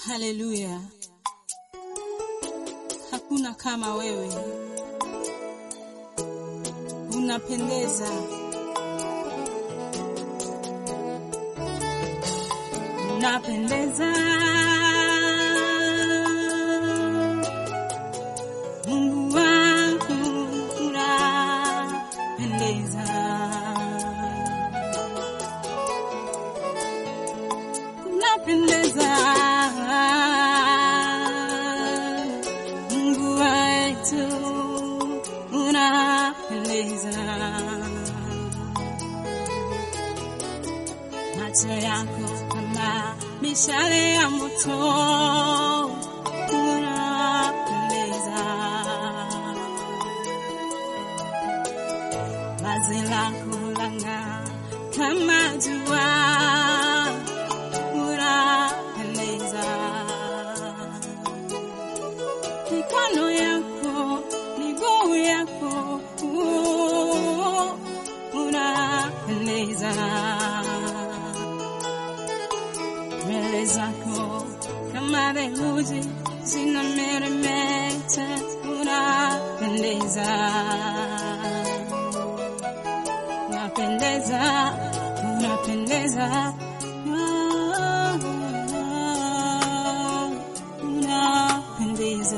Haleluya. Hakuna kama wewe. Unapendeza. Unapendeza. Mungu wangu unapendeza. Unapendeza. Mungu wetu unapendeza. Macho yako kama mishale ya moto unapendeza. Vazi lako lang'aa kama jua unapendeza. Mikono yako, miguu yako unapendeza. Nywele zako kama theluji zinameremeta unapendeza. Unapendeza, unapendeza. Unapendeza.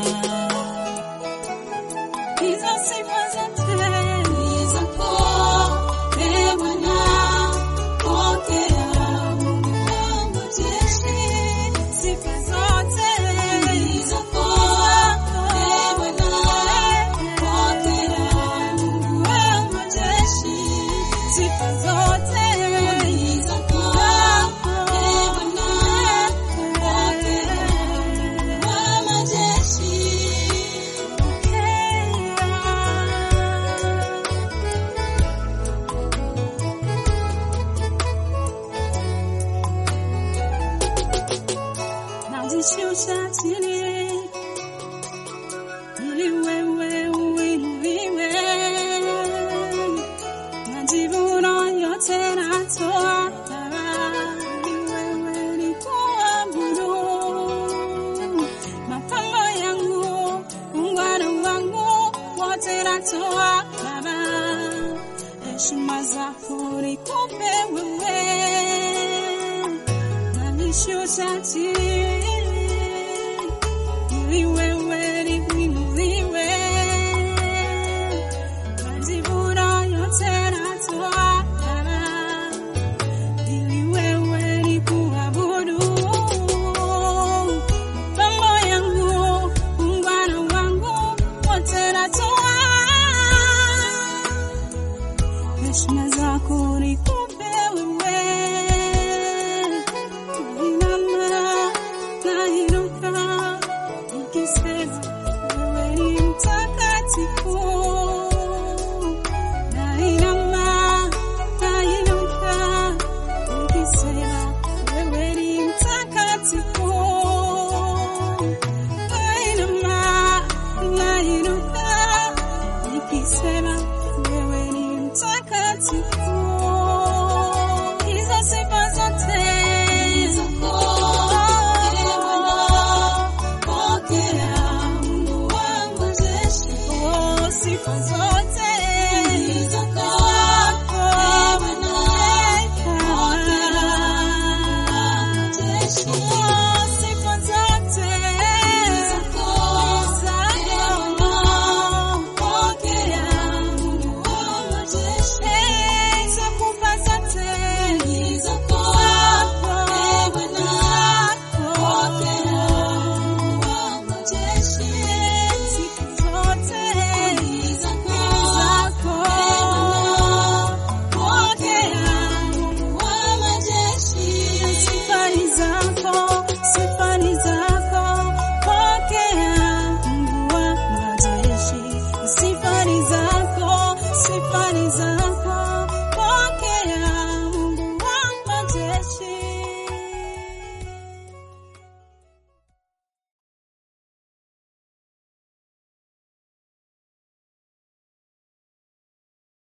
Hizo sifa zote ni zako, ewe Bwana, pokea. Mungu wangu jeshi, sifa zote ni zako, ewe Bwana, pokea. Mungu wangu jeshi, sifa zote ni zako, ewe Bwana, pokea. Mama jeshi, najishusha chini ili wewe uinuliwe. Majivuno yote natoa ili wewe nikuabudu. Mapambo yangu, ungwana wangu wote natoa Baba. Heshima zako nikupe wewe. Najishusha chini ili wewe